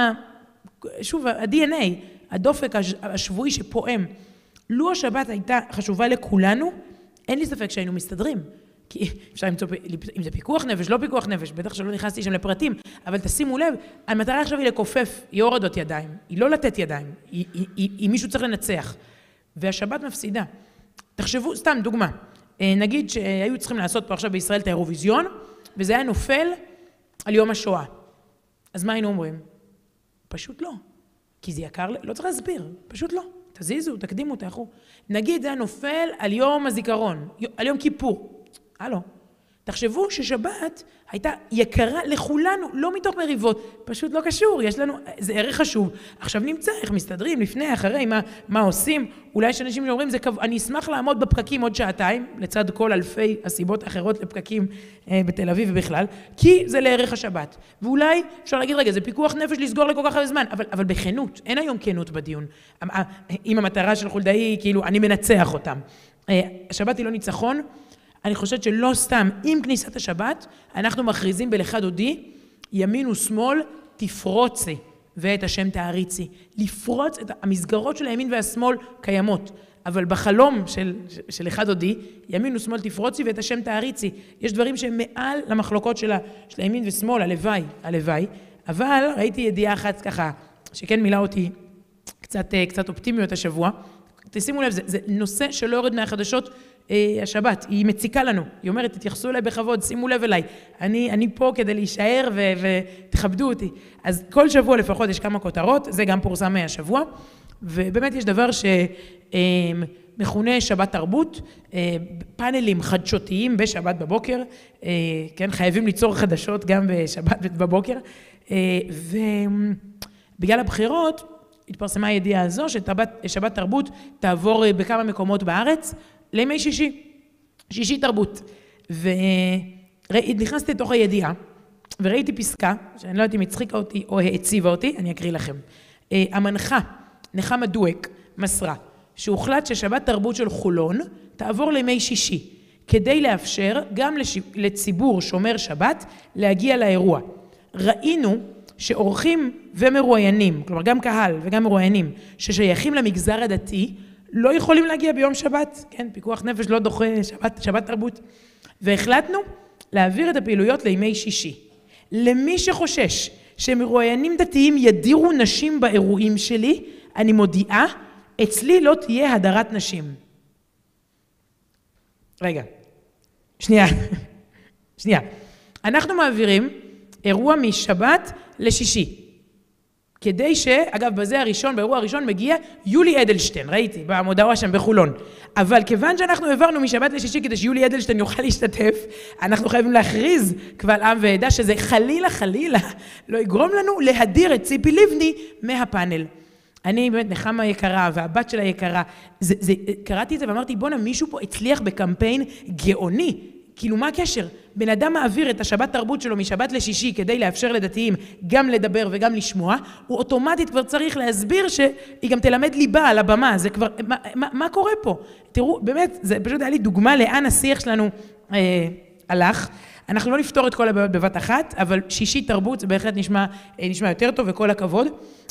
שוב, ה-DNA, הדופק השבועי שפועם. לו השבת הייתה חשובה לכולנו, אין לי ספק שהיינו מסתדרים. כי אפשר למצוא, אם זה פיקוח נפש, לא פיקוח נפש, בטח שלא נכנסתי שם לפרטים, אבל תשימו לב, המטרה עכשיו היא לכופף, היא לא הורדות ידיים, היא לא לתת ידיים, היא מישהו צריך לנצח. והשבת מפסידה. תחשבו, סתם דוגמה, נגיד שהיו צריכים לעשות פה עכשיו בישראל את האירוויזיון, וזה היה נופל על יום השואה. אז מה היינו אומרים? פשוט לא. כי זה יקר, לא צריך להסביר, פשוט לא. תזיזו, תקדימו, תאחרו. נגיד זה היה נופל על יום הזיכרון, על יום כיפור. הלו, תחשבו ששבת הייתה יקרה לכולנו, לא מתוך מריבות, פשוט לא קשור, יש לנו, זה ערך חשוב. עכשיו נמצא איך מסתדרים, לפני, אחרי, מה עושים. אולי יש אנשים שאומרים, אני אשמח לעמוד בפקקים עוד שעתיים, לצד כל אלפי הסיבות האחרות לפקקים בתל אביב ובכלל, כי זה לערך השבת. ואולי אפשר להגיד, רגע, זה פיקוח נפש לסגור לכל כך הרבה זמן, אבל בכנות, אין היום כנות בדיון. אם המטרה של חולדאי, כאילו, אני מנצח אותם. השבת היא לא ניצחון, אני חושבת שלא סתם, עם כניסת השבת, אנחנו מכריזים בלכה דודי, ימין ושמאל תפרוצי, ואת השם תעריצי. לפרוץ, המסגרות של הימין והשמאל קיימות, אבל בחלום של לכה דודי, ימין ושמאל תפרוצי ואת השם תעריצי. יש דברים שהם מעל למחלוקות של הימין ושמאל, הלוואי. אבל ראיתי ידיעה אחת ככה, שכן מילה אותי קצת אופטימיות השבוע. תשימו לב, זה נושא שלא יורד מהחדשות, השבת, היא מציקה לנו, היא אומרת, תתייחסו אליי בכבוד, שימו לב אליי, אני פה כדי להישאר ותכבדו אותי. אז כל שבוע לפחות יש כמה כותרות, זה גם פורסם מהשבוע, ובאמת יש דבר שמכונה שבת תרבות, פאנלים חדשותיים בשבת בבוקר, כן, חייבים ליצור חדשות גם בשבת בבוקר, ובגלל הבחירות התפרסמה הידיעה הזו ששבת תרבות תעבור בכמה מקומות בארץ, לימי שישי תרבות. ונכנסתי לתוך הידיעה, וראיתי פסקה, שאני לא יודעת אם הצחיקה אותי או העציבה אותי, אני אקריא לכם. המנחה, נחמה דואק, מסרה, שהוחלט ששבת תרבות של חולון תעבור לימי שישי, כדי לאפשר גם לציבור שומר שבת להגיע לאירוע. ראינו שאורחים ומרואיינים, כלומר גם קהל וגם מרואיינים, ששייכים למגזר הדתי, לא יכולים להגיע ביום שבת, כן, פיקוח נפש לא דוחה שבת תרבות. והחלטנו להעביר את הפעילויות לימי שישי. למי שחושש שמרואיינים דתיים ידירו נשים באירועים שלי, אני מודיעה, אצלי לא תהיה הדרת נשים. רגע, שנייה. אנחנו מעבירים אירוע משבת לשישי. כדי אגב, באירוע הראשון מגיע יולי אדלשטיין, ראיתי, במודעה שם בחולון. אבל כיוון שאנחנו העברנו משבת לשישי כדי שיולי אדלשטיין יוכל להשתתף, אנחנו חייבים להכריז קבל עם ועדה שזה חלילה לא יגרום לנו להדיר את ציפי לבני מהפאנל. אני באמת נחמה יקרה, והבת שלה יקרה, קראתי את זה ואמרתי, בונה, מישהו פה הצליח בקמפיין גאוני, כאילו מה הקשר? בן אדם מעביר את השבת תרבות שלו משבת לשישי כדי לאפשר לדתיים גם לדבר וגם לשמוע, הוא אוטומטית כבר צריך להסביר שהיא גם תלמד ליבה על הבמה, זה כבר, מה קורה פה? תראו, באמת, זה פשוט היה לי דוגמה לאן השיח שלנו הלך. אנחנו לא נפתור את כל הבעיות בבת אחת, אבל שישי תרבות זה בהחלט נשמע יותר טוב וכל הכבוד.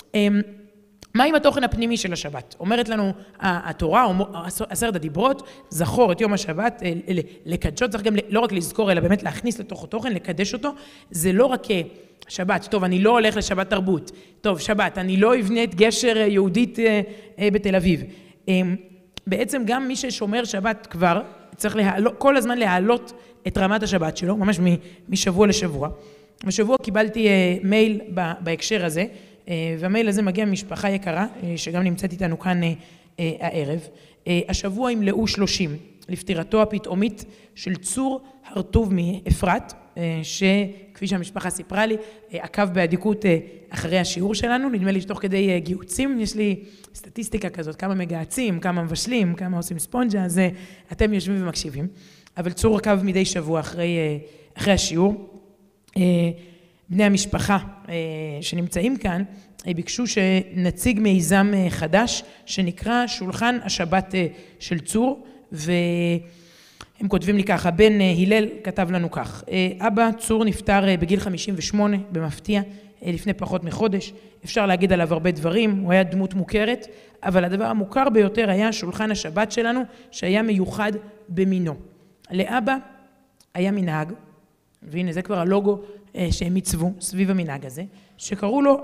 מה עם התוכן הפנימי של השבת? אומרת לנו התורה, 10 הדיברות, זכור את יום השבת, לקדשו, צריך גם לא רק לזכור, אלא באמת להכניס לתוך התוכן, לקדש אותו. זה לא רק שבת, טוב, אני לא הולך לשבת תרבות, טוב, שבת, אני לא אבנה את גשר יהודית בתל אביב. בעצם גם מי ששומר שבת כבר, צריך כל הזמן להעלות את רמת השבת שלו, ממש משבוע לשבוע. בשבוע קיבלתי מייל בהקשר הזה, והמייל הזה מגיע ממשפחה יקרה, שגם נמצאת איתנו כאן הערב. השבוע ימלאו 30, לפטירתו הפתאומית של צור הרטוב מאפרת, שכפי שהמשפחה סיפרה לי, עקב באדיקות אחרי השיעור שלנו, נדמה לי שתוך כדי גיוצים, יש לי סטטיסטיקה כזאת, כמה מגעצים, כמה מבשלים, כמה עושים ספונג'ה, אז אתם יושבים ומקשיבים. אבל צור עקב מדי שבוע אחרי השיעור. בני המשפחה שנמצאים כאן, ביקשו שנציג מיזם חדש, שנקרא שולחן השבת של צור, והם כותבים לי ככה, בן הלל כתב לנו כך, אבא צור נפטר בגיל 58, במפתיע, לפני פחות מחודש, אפשר להגיד עליו הרבה דברים, הוא היה דמות מוכרת, אבל הדבר המוכר ביותר היה שולחן השבת שלנו, שהיה מיוחד במינו. לאבא היה מנהג, והנה זה כבר הלוגו שהם עיצבו סביב המנהג הזה, שקראו לו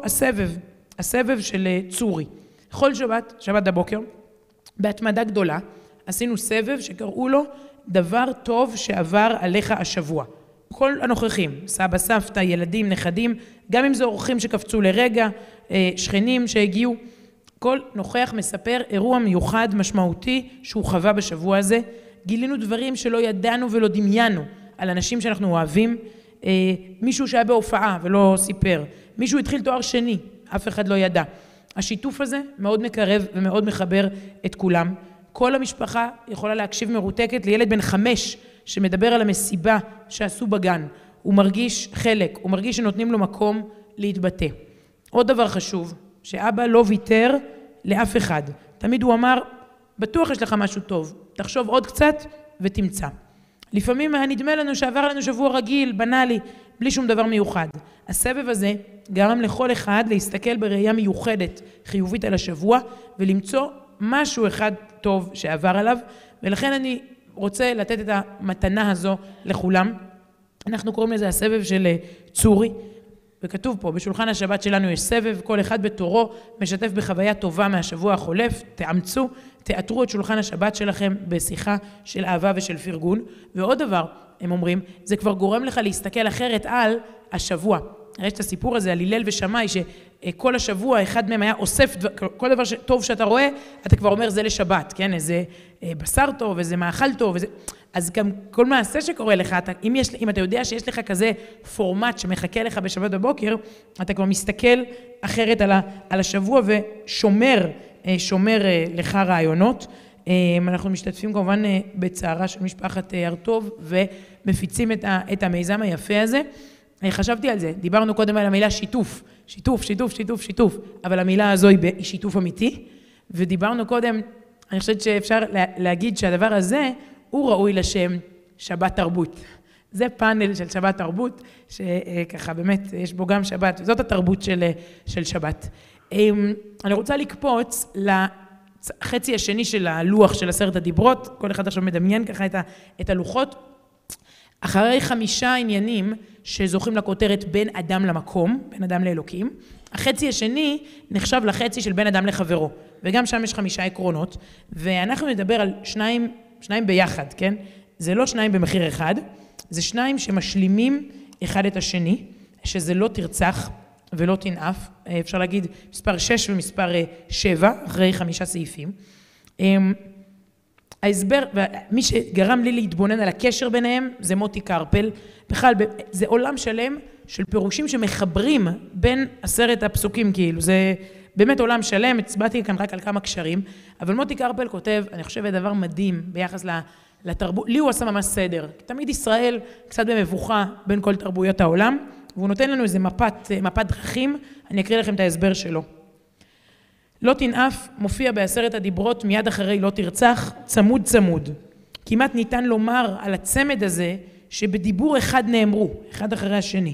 הסבב של צורי. כל שבת הבוקר, בהתמדה גדולה, עשינו סבב שקראו לו דבר טוב שעבר עליך השבוע. כל הנוכחים, סבא, סבתא, ילדים, נכדים, גם אם זה אורחים שקפצו לרגע, שכנים שהגיעו, כל נוכח מספר אירוע מיוחד משמעותי שהוא חווה בשבוע הזה. גילינו דברים שלא ידענו ולא דמיינו על אנשים שאנחנו אוהבים, מישהו שהיה בהופעה ולא סיפר, מישהו התחיל תואר שני, אף אחד לא ידע. השיתוף הזה מאוד מקרב ומאוד מחבר את כולם. כל המשפחה יכולה להקשיב מרותקת לילד בן 5 שמדבר על המסיבה שעשו בגן. הוא מרגיש חלק, הוא מרגיש שנותנים לו מקום להתבטא. עוד דבר חשוב, שאבא לא ויתר לאף אחד. תמיד הוא אמר, בטוח יש לך משהו טוב, תחשוב עוד קצת ותמצא. לפעמים נדמה לנו שעבר לנו שבוע רגיל, בנאלי, בלי שום דבר מיוחד. הסבב הזה גרם לכל אחד להסתכל בראייה מיוחדת, חיובית על השבוע, ולמצוא משהו אחד טוב שעבר עליו, ולכן אני רוצה לתת את המתנה הזו לכולם. אנחנו קוראים לזה הסבב של צורי, וכתוב פה, בשולחן השבת שלנו יש סבב, כל אחד בתורו משתף בחוויה טובה מהשבוע החולף, תאמצו, תאתרו את שולחן השבת שלכם בשיחה של אהבה ושל פרגון, ועוד דבר, הם אומרים, זה כבר גורם לך להסתכל אחרת על השבוע. יש את הסיפור הזה על הלל ושמאי, שכל השבוע אחד מהם היה אוסף, כל דבר טוב שאתה רואה, אתה כבר אומר זה לשבת, כן? איזה בשר טוב, איזה מאכל טוב, איזה... אז גם כל מעשה שקורה לך, אם אתה יודע שיש לך כזה פורמט שמחכה לך בשבת בבוקר, אתה כבר מסתכל אחרת על השבוע ושומר לך רעיונות. אנחנו משתתפים כמובן בצערה של משפחת הרטוב ומפיצים את המיזם היפה הזה. חשבתי על זה, דיברנו קודם על המילה שיתוף, שיתוף, אבל המילה הזו היא שיתוף אמיתי, ודיברנו קודם, אני חושבת שאפשר להגיד שהדבר הזה הוא ראוי לשם שבת תרבות. זה פאנל של שבת תרבות, שככה באמת יש בו גם שבת, זאת התרבות של שבת. אני רוצה לקפוץ לחצי השני של הלוח של 10 הדיברות, כל אחד עכשיו מדמיין ככה את הלוחות, אחרי 5 עניינים שזוכים לכותרת בין אדם למקום, בין אדם לאלוקים, החצי השני נחשב לחצי של בין אדם לחברו, וגם שם יש 5 עקרונות, ואנחנו נדבר על שניים ביחד, כן? זה לא 2 במחיר אחד, זה 2 שמשלימים אחד את השני, שזה לא תרצח ולא תנאף, אפשר להגיד מספר 6 ומספר 7, אחרי 5 סעיפים. ההסבר, מי שגרם לי להתבונן על הקשר ביניהם, זה מוטי קרפל. בכלל, זה עולם שלם של פירושים שמחברים בין 10 הפסוקים, כאילו, זה באמת עולם שלם, הצבעתי כאן רק על כמה קשרים, אבל מוטי קרפל כותב, אני חושבת דבר מדהים ביחס לתרבות, לי הוא עשה ממש סדר, תמיד ישראל קצת במבוכה בין כל תרבויות העולם, והוא נותן לנו איזה מפת דרכים, אני אקריא לכם את ההסבר שלו. לא תנאף מופיע ב10 הדיברות מיד אחרי לא תרצח, צמוד. כמעט ניתן לומר על הצמד הזה שבדיבור אחד נאמרו, אחד אחרי השני.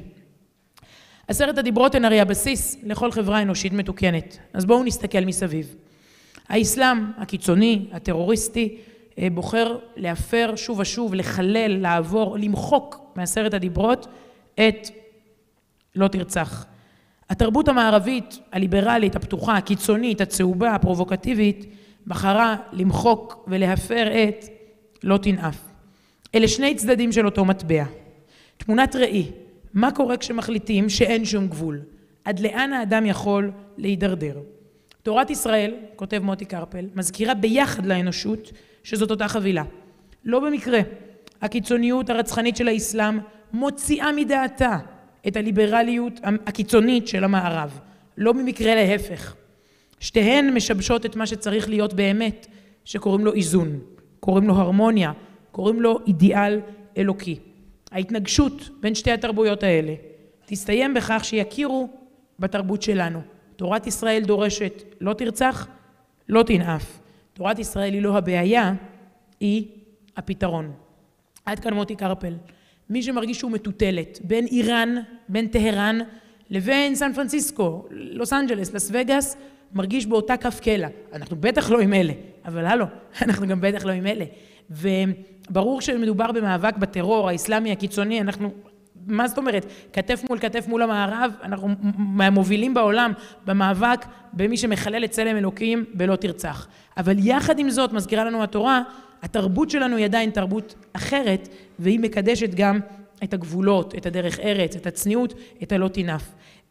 10 הדיברות הן הרי הבסיס לכל חברה אנושית מתוקנת. אז בואו נסתכל מסביב. האסלאם הקיצוני, הטרוריסטי, בוחר להפר שוב ושוב, לחלל, לעבור, למחוק מ10 הדיברות את לא תרצח. התרבות המערבית, הליברלית, הפתוחה, הקיצונית, הצהובה, הפרובוקטיבית, בחרה למחוק ולהפר את לא תנאף. אלה שני צדדים של אותו מטבע. תמונת ראי, מה קורה כשמחליטים שאין שום גבול? עד לאן האדם יכול להידרדר? תורת ישראל, כותב מוטי קרפל, מזכירה ביחד לאנושות שזאת אותה חבילה. לא במקרה, הקיצוניות הרצחנית של האסלאם מוציאה מדעתה את הליברליות הקיצונית של המערב. לא במקרה להפך. שתיהן משבשות את מה שצריך להיות באמת, שקוראים לו איזון, קוראים לו הרמוניה, קוראים לו אידיאל אלוקי. ההתנגשות בין שתי התרבויות האלה תסתיים בכך שיכירו בתרבות שלנו. תורת ישראל דורשת לא תרצח, לא תנאף. תורת ישראל היא לא הבעיה, היא הפתרון. עד כאן מוטי קרפל. מי שמרגיש שהוא מטוטלת בין איראן, בין טהרן, לבין סן פרנסיסקו, לוס אנג'לס, לס וגאס, מרגיש באותה כף קלע. אנחנו בטח לא עם אלה, אבל הלו, אנחנו גם בטח לא עם אלה. וברור שמדובר במאבק בטרור האסלאמי הקיצוני, אנחנו, מה זאת אומרת? כתף מול כתף מול המערב, אנחנו מובילים בעולם במאבק במי שמחלל את צלם אלוקים בלא תרצח. אבל יחד עם זאת, מזכירה לנו התורה, התרבות שלנו היא עדיין תרבות אחרת, והיא מקדשת גם את הגבולות, את הדרך ארץ, את הצניעות, את הלא תנאף.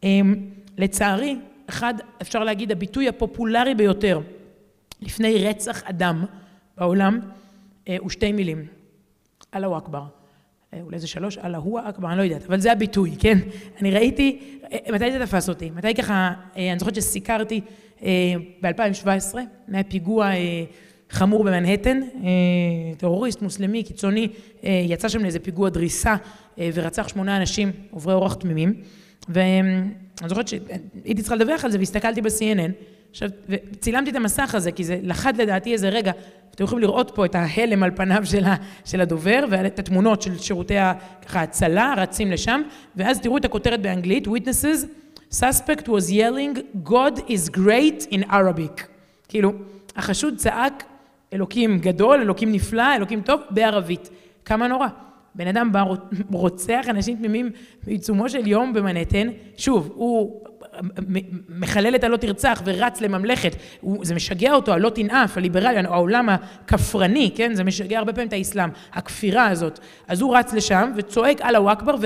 לצערי, אחד, אפשר להגיד, הביטוי הפופולרי ביותר לפני רצח אדם בעולם, הוא 2 מילים. אללהו אכבר. אולי זה 3, אללהו אכבר, אני לא יודעת, אבל זה הביטוי, כן? אני ראיתי, מתי זה תפס אותי? מתי ככה, אני זוכרת שסיקרתי ב-2017, מהפיגוע חמור במנהטן, טרוריסט מוסלמי, קיצוני, יצא שם לאיזה פיגוע דריסה ורצח 8 אנשים, עוברי אורח תמימים, ואני זוכרת שהייתי צריכה לדווח על זה והסתכלתי ב-CNN, עכשיו, וצילמתי את המסך הזה, כי זה לחד לדעתי איזה רגע, אתם יכולים לראות פה את ההלם על פניו של הדובר, ואת התמונות של שירותי ההצלה, רצים לשם, ואז תראו את הכותרת באנגלית, Witnesses, Suspect was yelling, God is great in Arabic. כאילו, החשוד צעק, אלוקים גדול, אלוקים נפלא, אלוקים טוב, בערבית. כמה נורא. בן אדם בא רוצח אנשים תמימים בעיצומו של יום במנהטן, שוב, הוא מחלל את הלא תרצח ורץ לממלכת, זה משגע אותו, הלא תנאף, הליברלי, העולם הכפרני, כן? זה משגע הרבה פעמים את האסלאם, הכפירה הזאת. אז הוא רץ לשם וצועק אללהו אכבר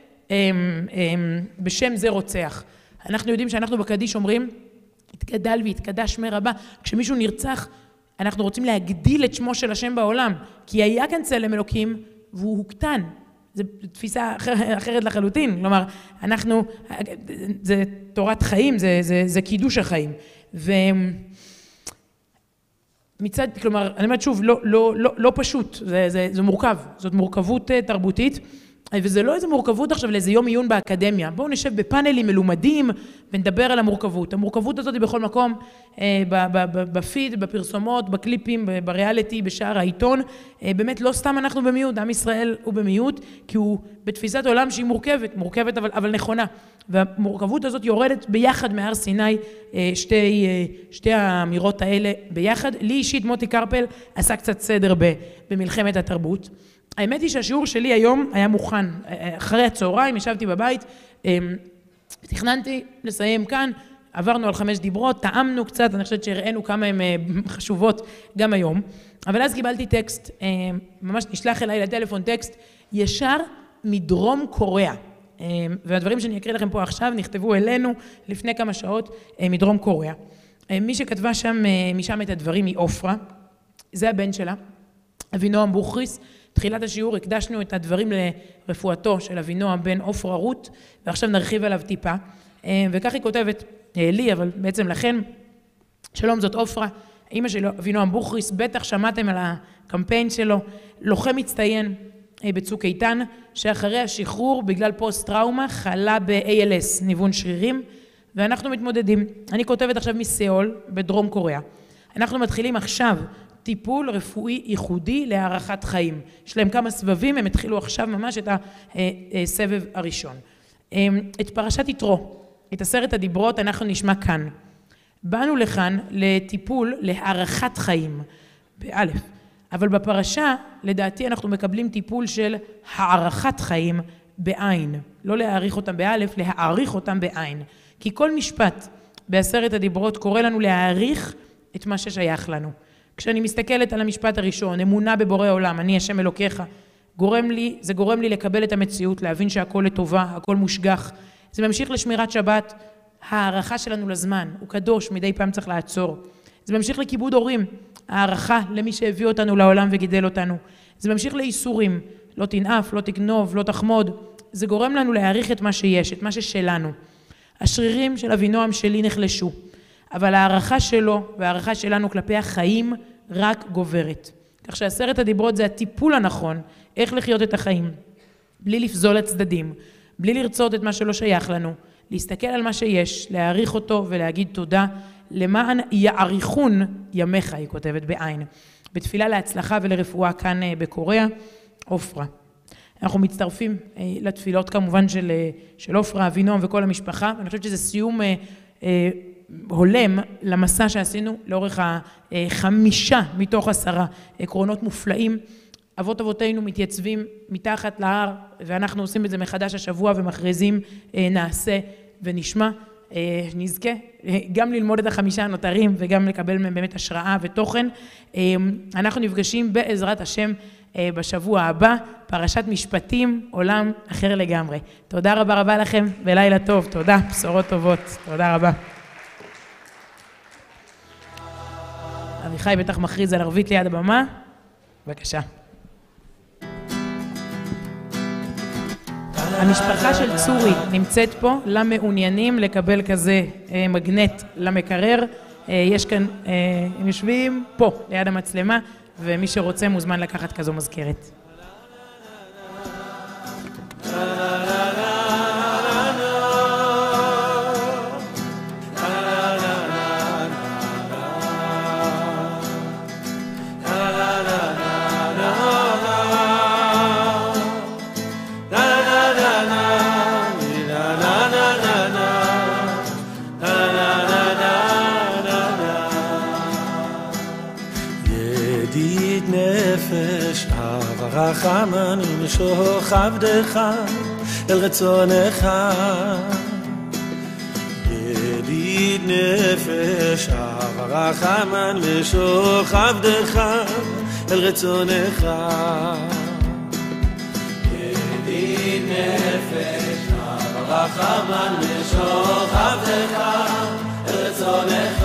ובשם זה רוצח. אנחנו יודעים שאנחנו בקדיש אומרים, התגדל והתקדש שמי רבה, כשמישהו נרצח, אנחנו רוצים להגדיל את שמו של השם בעולם, כי היה כאן צלם אלוקים והוא הוקטן. זו תפיסה אחרת לחלוטין, כלומר, אנחנו, זה תורת חיים, זה קידוש החיים. ומצד, כלומר, אני אומרת שוב, לא פשוט, זה מורכב, זאת מורכבות תרבותית, וזה לא איזה מורכבות עכשיו לאיזה יום עיון באקדמיה. בואו נשב בפאנלים מלומדים ונדבר על המורכבות. המורכבות הזאת היא בכל מקום, בפיד, בפרסומות, בקליפים, בריאליטי, בשער העיתון. באמת לא סתם אנחנו במיעוט, עם ישראל הוא במיעוט, כי הוא בתפיסת עולם שהיא מורכבת אבל נכונה. והמורכבות הזאת יורדת ביחד מהר סיני, שתי האמירות האלה ביחד. לי אישית מוטי קרפל עשה קצת סדר במלחמת התרבות. האמת היא שהשיעור שלי היום היה מוכן. אחרי הצהריים ישבתי בבית, תכננתי לסיים כאן, עברנו על 5 דיברות, טעמנו קצת, אני חושבת שהראינו כמה הן חשובות גם היום, אבל אז קיבלתי טקסט, ממש נשלח אליי לטלפון טקסט, ישר מדרום קוריאה, והדברים שאני אקריא לכם פה עכשיו נכתבו אלינו לפני כמה שעות מדרום קוריאה. מי שכתבה משם את הדברים היא אופרה, זה הבן שלה, אבינועם בוכריס. תחילת השיעור הקדשנו את הדברים לרפואתו של אבינועם בן עופרה רות, ועכשיו נרחיב עליו טיפה. וכך היא כותבת לי, אבל בעצם לכן, שלום, זאת עופרה, אמא שלו, אבינועם בוכריס, בטח שמעתם על הקמפיין שלו, לוחם מצטיין בצוק איתן, שאחרי השחרור, בגלל פוסט-טראומה, חלה ב-ALS, ניוון שרירים, ואנחנו מתמודדים. אני כותבת עכשיו מסיאול, בדרום קוריאה. אנחנו מתחילים עכשיו טיפול רפואי ייחודי להארכת חיים. יש להם כמה סבבים, הם התחילו עכשיו ממש את הסבב הראשון. את פרשת יתרו, את 10 הדיברות, אנחנו נשמע כאן. באנו לכאן לטיפול להארכת חיים, באלף. אבל בפרשה, לדעתי, אנחנו מקבלים טיפול של הארכת חיים בעין. לא להאריך אותם באלף, להאריך אותם בעין. כי כל משפט ב10 הדיברות קורא לנו להאריך את מה ששייך לנו. כשאני מסתכלת על המשפט הראשון, אמונה בבורא עולם, אני השם אלוקיך, זה גורם לי לקבל את המציאות, להבין שהכל לטובה, הכל מושגח. זה ממשיך לשמירת שבת, הערכה שלנו לזמן, הוא קדוש, מדי פעם צריך לעצור. זה ממשיך לכיבוד הורים, הערכה למי שהביא אותנו לעולם וגידל אותנו. זה ממשיך לאיסורים, לא תנאף, לא תגנוב, לא תחמוד. זה גורם לנו להעריך את מה שיש, את מה ששלנו. השרירים של אבינועם שלי נחלשו, אבל הערכה שלו והערכה שלנו כלפי החיים רק גוברת. כך ש10 הדיברות זה הטיפול הנכון, איך לחיות את החיים, בלי לפזול הצדדים, בלי לרצות את מה שלא שייך לנו, להסתכל על מה שיש, להעריך אותו ולהגיד תודה, למען יעריכון ימיך, היא כותבת בעין. בתפילה להצלחה ולרפואה כאן בקוריאה, עופרה. אנחנו מצטרפים לתפילות כמובן של עופרה, אבינועם וכל המשפחה, ואני חושבת שזה סיום הולם למסע שעשינו לאורך 5 מתוך 10 עקרונות מופלאים. אבות אבותינו מתייצבים מתחת להר, ואנחנו עושים את זה מחדש השבוע ומכריזים נעשה ונשמע. נזכה גם ללמוד את 5 הנותרים וגם לקבל מהם באמת השראה ותוכן. אנחנו נפגשים בעזרת השם בשבוע הבא, פרשת משפטים, עולם אחר לגמרי. תודה רבה רבה לכם ולילה טוב. תודה, בשורות טובות. תודה רבה. אביחי בטח מכריז על ערבית ליד הבמה. בבקשה. המשפחה של צורי נמצאת פה, למעוניינים לקבל כזה מגנט למקרר. יש כאן, הם יושבים פה ליד המצלמה, ומי שרוצה מוזמן לקחת כזו מזכרת. רחמן ומשוך עבדך אל רצונך, ידיד נפש רחמן ומשוך עבדך אל רצונך, ידיד נפש רחמן ומשוך עבדך אל רצונך,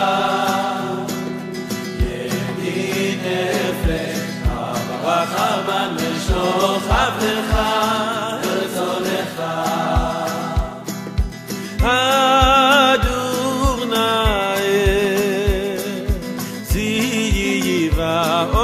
ידיד נפש רחמן משוך עבדך רצונך, הדור נאה זיווה